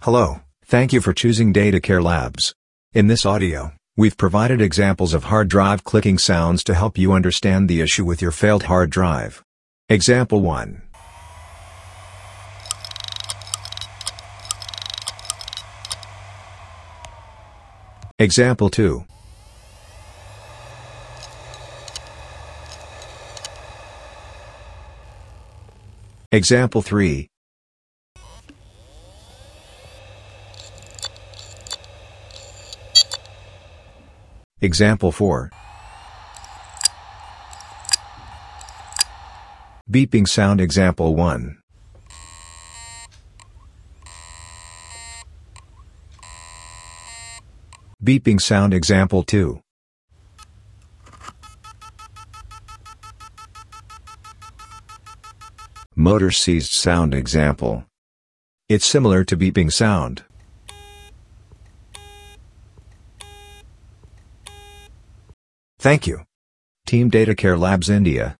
Hello, thank you for choosing DataCare Labs. In this audio, we've provided examples of hard drive clicking sounds to help you understand the issue with your failed hard drive. Example 1. Example 2. Example 3. Example 4. Beeping sound. Example 1. Beeping sound. Example 2. Motor seized sound. Example. It's similar to beeping sound. Thank you. Team DataCare Labs India.